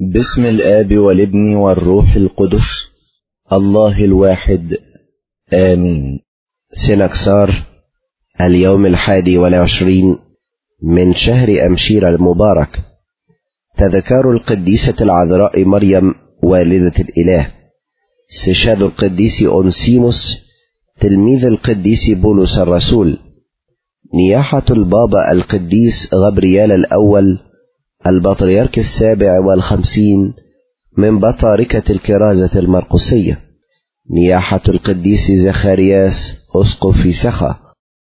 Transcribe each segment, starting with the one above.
باسم الآب والابن والروح القدس الله الواحد آمين. سنكسار اليوم 21 من شهر أمشير المبارك. تذكار القديسة العذراء مريم والدة الإله. استشهاد القديس أونسيموس تلميذ القديس بولس الرسول. نياحة البابا القديس غبريال الأول البطريرك 57 من بطاركة الكرازة المرقسية. نياحة القديس زخارياس أسقف سخا.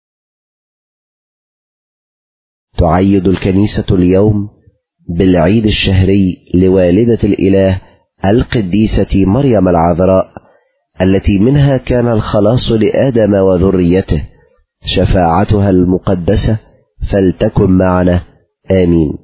تعيد الكنيسة اليوم بالعيد الشهري لوالدة الإله القديسة مريم العذراء، التي منها كان الخلاص لآدم وذريته. شفاعتها المقدسة فلتكن معنا آمين.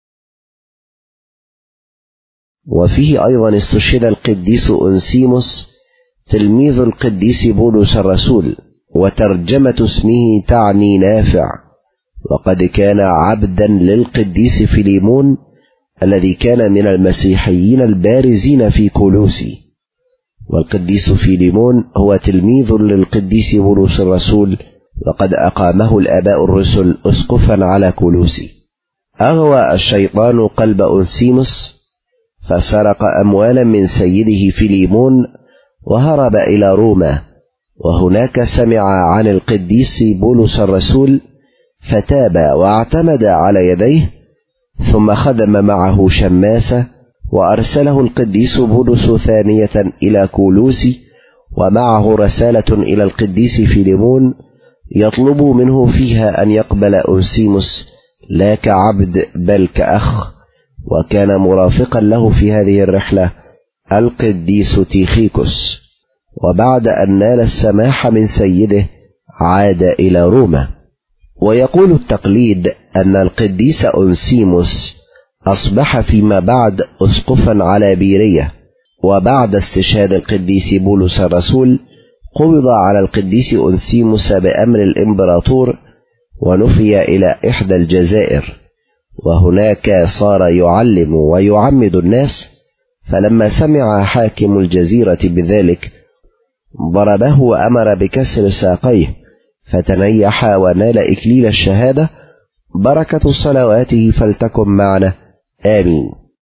وفيه أيضا استشهد القديس أونسيموس تلميذ القديس بولس الرسول، وترجمة اسمه تعني نافع، وقد كان عبدا للقديس فيليمون الذي كان من المسيحيين البارزين في كولوسي. والقديس فيليمون هو تلميذ للقديس بولس الرسول، وقد أقامه الآباء الرسل أسقفا على كولوسي. أغوى الشيطان قلب أونسيموس فسرق أموالا من سيده فيليمون وهرب إلى روما، وهناك سمع عن القديس بولس الرسول فتاب واعتمد على يديه، ثم خدم معه شماسة، وأرسله القديس بولس ثانية إلى كولوسي، ومعه رسالة إلى القديس فيليمون يطلب منه فيها أن يقبل أونسيموس لا كعبد بل كأخ. وكان مرافقا له في هذه الرحلة القديس تيخيكوس. وبعد أن نال السماح من سيده عاد إلى روما. ويقول التقليد أن القديس أونسيموس أصبح فيما بعد أسقفا على بيرية، وبعد استشهاد القديس بولس الرسول قبض على القديس أونسيموس بأمر الإمبراطور ونفي إلى إحدى الجزائر، وهناك صار يعلم ويعمد الناس. فلما سمع حاكم الجزيرة بذلك ضربه وأمر بكسر ساقيه، فتنيح ونال إكليل الشهادة. بركة صلواته فلتكن معنا آمين.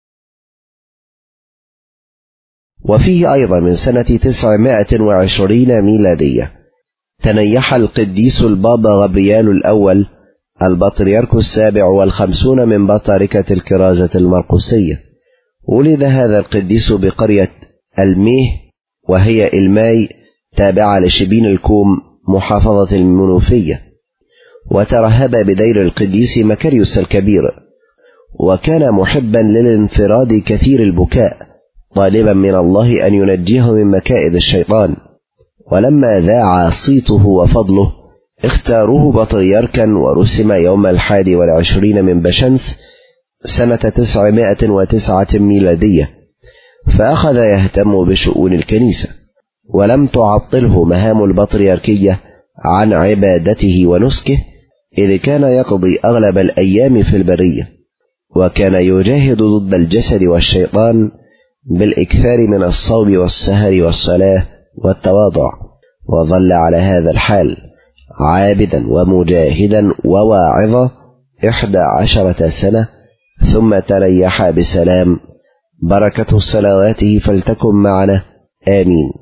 وفيه أيضا من سنة 920 ميلادية تنيح القديس البابا غبريال الأول البطريرك 57 من بطاركة الكرازة المرقسية. ولد هذا القديس بقرية الميه، وهي الماي تابعة لشبين الكوم محافظة المنوفية، وترهب بدير القديس مكاريوس الكبير، وكان محبا للانفراد كثير البكاء، طالبا من الله أن ينجيه من مكائد الشيطان. ولما ذاع صيته وفضله اختاروه بطريركا، ورسم يوم 21 من بشمس سنة 909 ميلادية، فأخذ يهتم بشؤون الكنيسة، ولم تعطله مهام البطريركية عن عبادته ونسكه، إذ كان يقضي أغلب الأيام في البرية، وكان يجاهد ضد الجسد والشيطان بالإكثار من الصوم والسهر والصلاة والتواضع. وظل على هذا الحال عابدا ومجاهدا وواعظا 11 سنة، ثم تريح بسلام. بركة صلواته فلتكن معنا آمين.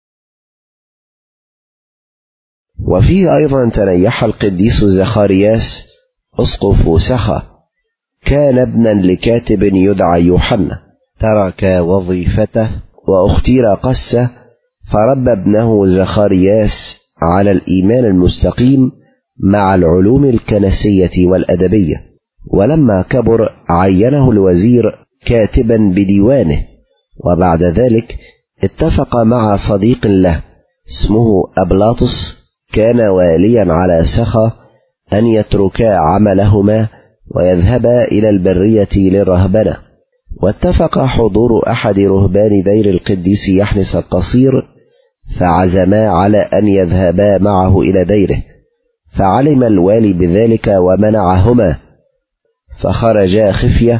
وفيه أيضا تنيح القديس زخارياس أسقف سخا. كان ابنا لكاتب يدعى يوحنا، ترك وظيفته واختير قسة، فربى ابنه زخارياس على الإيمان المستقيم مع العلوم الكنسية والأدبية. ولما كبر عينه الوزير كاتبا بديوانه، وبعد ذلك اتفق مع صديق له اسمه أبلاطس كان واليا على سخا أن يتركا عملهما ويذهبا إلى البرية للرهبنة. واتفق حضور أحد رهبان دير القديس يحنس القصير، فعزما على أن يذهبا معه إلى ديره، فعلم الوالي بذلك ومنعهما، فخرجا خفية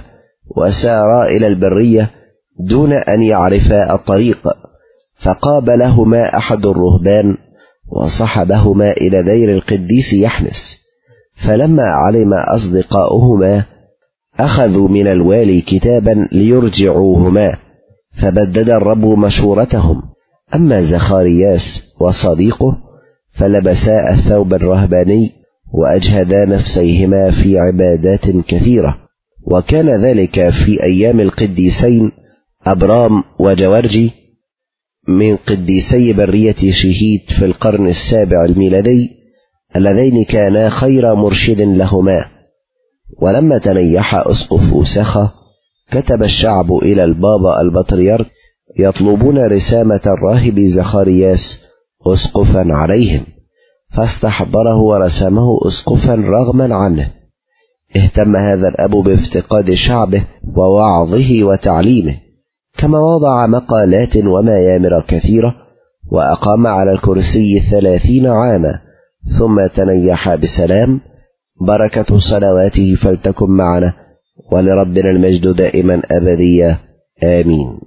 وسارا إلى البرية دون أن يعرفا الطريق، فقابلهما أحد الرهبان وصحبهما إلى دير القديس يحنس. فلما علم أصدقاؤهما أخذوا من الوالي كتابا ليرجعوهما، فبدد الرب مشورتهم. أما زخارياس وصديقه فلبسا الثوب الرهباني وأجهدا نفسيهما في عبادات كثيرة. وكان ذلك في أيام القديسين أبرام وجورجي من قديسي برية شهيت في القرن 7 الميلادي، اللذين كانا خير مرشد لهما. ولما تنيح أسقف سخا كتب الشعب إلى البابا البطريرك يطلبون رسامة الراهب زخارياس أسقفا عليهم، فاستحضره ورسمه أسقفا رغما عنه. اهتم هذا الأب بافتقاد شعبه ووعظه وتعليمه، كما وضع مقالات وميامر كثيرة، وأقام على الكرسي 30 عاما، ثم تنيح بسلام. بركة صلواته فلتكن معنا، ولربنا المجد دائما أبديا، آمين.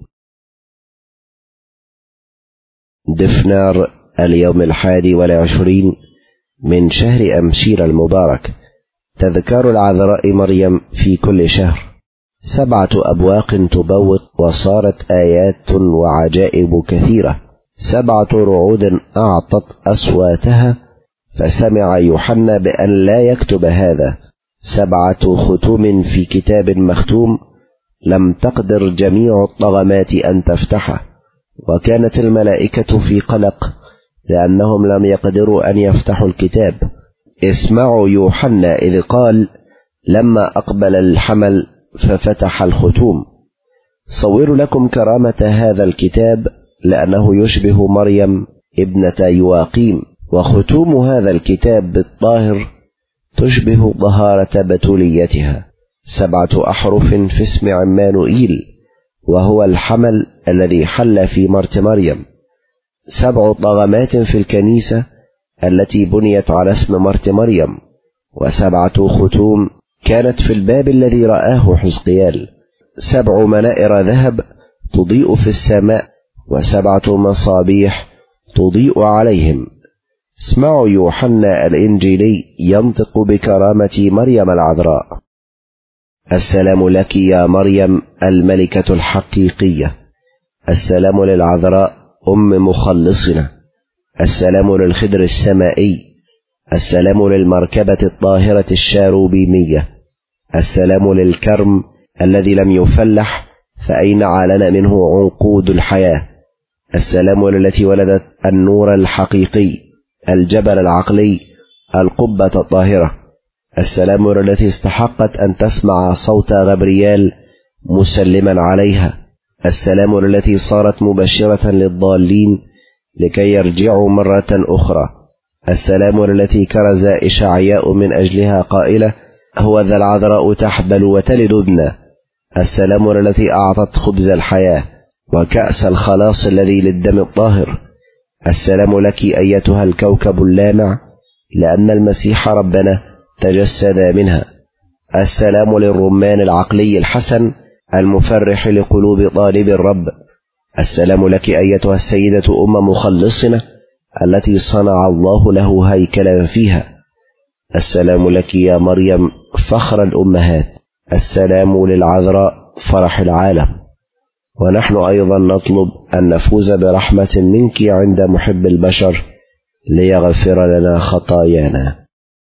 دفنار اليوم 21 من شهر أمشير المبارك. تذكار العذراء مريم في كل شهر. 7 أبواق تبوق، وصارت آيات وعجائب كثيرة. 7 رعود أعطت أصواتها، فسمع يوحنا بأن لا يكتب هذا. 7 ختوم في كتاب مختوم، لم تقدر جميع الطغمات أن تفتحه. وكانت الملائكة في قلق لأنهم لم يقدروا أن يفتحوا الكتاب. اسمعوا يوحنا إذ قال: لما أقبل الحمل ففتح الختوم. صوروا لكم كرامة هذا الكتاب، لأنه يشبه مريم ابنة يواقيم، وختوم هذا الكتاب بالطاهر تشبه طهارة بتوليتها. 7 أحرف في اسم عمانوئيل، وهو الحمل الذي حل في مرت مريم. 7 طغمات في الكنيسة التي بنيت على اسم مرت مريم. 7 ختوم كانت في الباب الذي رآه حزقيال. 7 منائر ذهب تضيء في السماء، و7 مصابيح تضيء عليهم. اسمعوا يوحنا الإنجيلي ينطق بكرامة مريم العذراء. السلام لك يا مريم الملكة الحقيقية. السلام للعذراء أم مخلصنا. السلام للخدر السمائي. السلام للمركبة الطاهرة الشاروبيمية. السلام للكرم الذي لم يفلح، فأين علن منه عنقود الحياة. السلام للتي ولدت النور الحقيقي، الجبل العقلي، القبة الطاهرة. السلام للتي استحقت أن تسمع صوت غبريال مسلما عليها. السلام للتي صارت مبشرة للضالين لكي يرجعوا مرة أخرى. السلام للتي كرز إشعياء من أجلها قائلة: هو ذا العذراء تحبل وتلد ابنا. السلام للتي أعطت خبز الحياة وكأس الخلاص الذي للدم الطاهر. السلام لك أيتها الكوكب اللامع، لأن المسيح ربنا تجسد منها. السلام للرمان العقلي الحسن المفرح لقلوب طالب الرب. السلام لك أيتها السيدة أم مخلصنا التي صنع الله له هيكلا فيها. السلام لك يا مريم فخر الأمهات. السلام للعذراء فرح العالم. ونحن أيضا نطلب أن نفوز برحمة منك عند محب البشر ليغفر لنا خطايانا.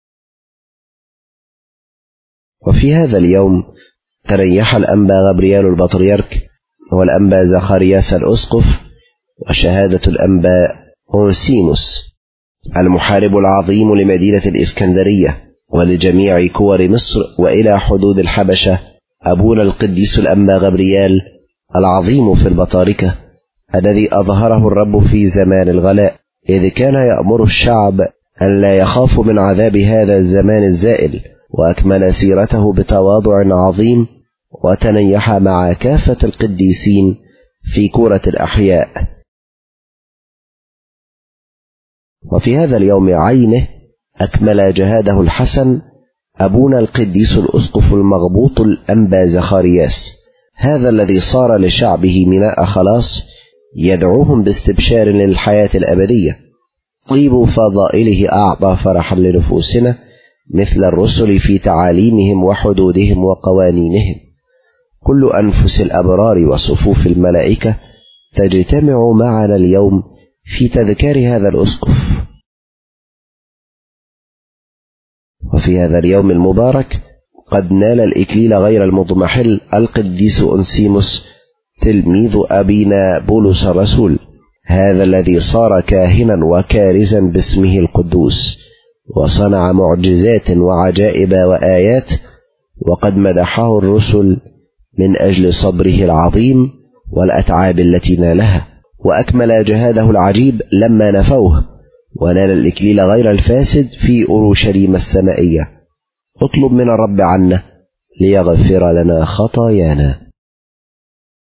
وفي هذا اليوم تريح الأنبا غبريال البطريرك والأنبا زخارياس الأسقف، وشهادة الأنبا أونسيموس المحارب العظيم لمدينة الإسكندرية ولجميع كور مصر وإلى حدود الحبشة، أبونا القديس الأنبا غبريال العظيم في البطاركة، الذي أظهره الرب في زمان الغلاء، إذ كان يأمر الشعب أن لا يخافوا من عذاب هذا الزمان الزائل، وأكمل سيرته بتواضع عظيم، وتنيح مع كافة القديسين في كورة الأحياء. وفي هذا اليوم عينه أكمل جهاده الحسن أبونا القديس الأسقف المغبوط الأنبا زخارياس، هذا الذي صار لشعبه ميناء خلاص، يدعوهم باستبشار للحياة الأبدية. طيب فضائله أعطى فرحا لنفوسنا مثل الرسل في تعاليمهم وحدودهم وقوانينهم. كل أنفس الأبرار وصفوف الملائكة تجتمع معنا اليوم في تذكار هذا الأسقف. وفي هذا اليوم المبارك قد نال الإكليل غير المضمحل القديس أنسيموس تلميذ أبينا بولس الرسول، هذا الذي صار كاهنا وكارزا باسمه القدوس، وصنع معجزات وعجائب وآيات، وقد مدحه الرسل من أجل صبره العظيم والأتعاب التي نالها، وأكمل جهاده العجيب لما نفوه، ونال الإكليل غير الفاسد في أورشليم السمائية. اطلب من الرب عنا ليغفر لنا خطايانا.